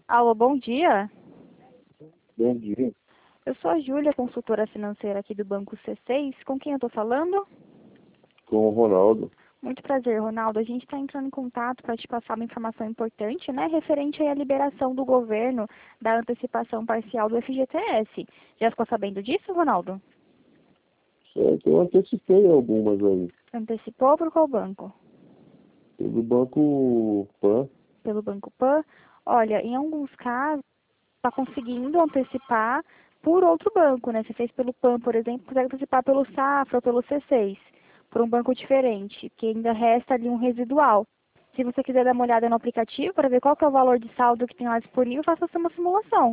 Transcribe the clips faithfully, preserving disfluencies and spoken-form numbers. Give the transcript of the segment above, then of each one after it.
Alô, bom dia. Bom dia, Eu sou a Júlia, consultora financeira aqui do Banco C seis. Com quem eu estou falando? com o Ronaldo. Muito prazer, Ronaldo. A gente está entrando em contato para te passar uma informação importante, né, referente aí à liberação do governo da antecipação parcial do F G T S. Já ficou sabendo disso, Ronaldo? Certo, eu antecipei algumas aí. Antecipou por qual banco? Pelo Banco Pan, Pelo Banco Pan? Olha, em alguns casos, está conseguindo antecipar por outro banco, né? Você fez pelo Pan, por exemplo, consegue antecipar pelo Safra ou pelo C seis, por um banco diferente, que ainda resta ali um residual. Se você quiser dar uma olhada no aplicativo para ver qual que é o valor de saldo que tem lá disponível, faça você uma simulação.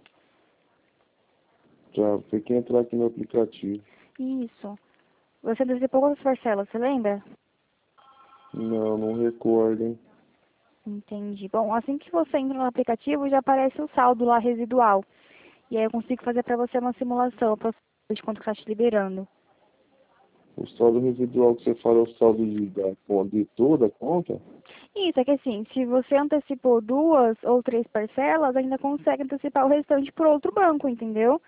já tem que entrar aqui no aplicativo. Isso. Você antecipou quantas parcelas, você lembra? Não, não recordo, hein? Entendi. Bom, assim que você entra no aplicativo, já aparece o saldo lá residual. E aí eu consigo fazer para você uma simulação, para de quanto que está te liberando. O saldo residual que você fala é o saldo de, da, de toda a conta? Isso, é que assim, se você antecipou duas ou três parcelas, ainda consegue antecipar o restante por outro banco, entendeu?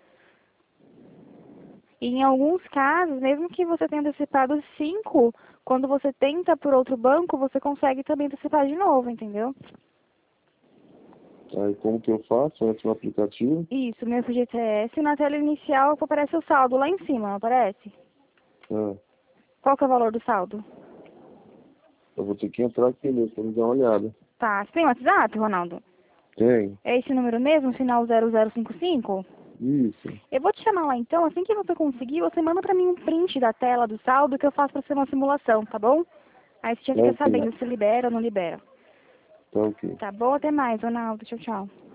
E em alguns casos, mesmo que você tenha antecipado cinco, quando você tenta por outro banco, você consegue também antecipar de novo, entendeu? Aí como que eu faço? Eu entro no aplicativo? Isso, meu F G T S, na tela inicial aparece o saldo lá em cima, não aparece? Ah, Qual que é o valor do saldo? eu vou ter que entrar aqui mesmo pra me dar uma olhada. Tá, você tem WhatsApp, Ronaldo? Tem? É esse número mesmo, final zero zero cinco cinco? Isso. Eu vou te chamar lá então, assim que você conseguir, você manda pra mim um print da tela do saldo que eu faço pra ser uma simulação, tá bom? Aí você já Tá fica ok. sabendo se libera ou não libera. Tá ok. Tá bom? Até mais, Ronaldo. Tchau, tchau.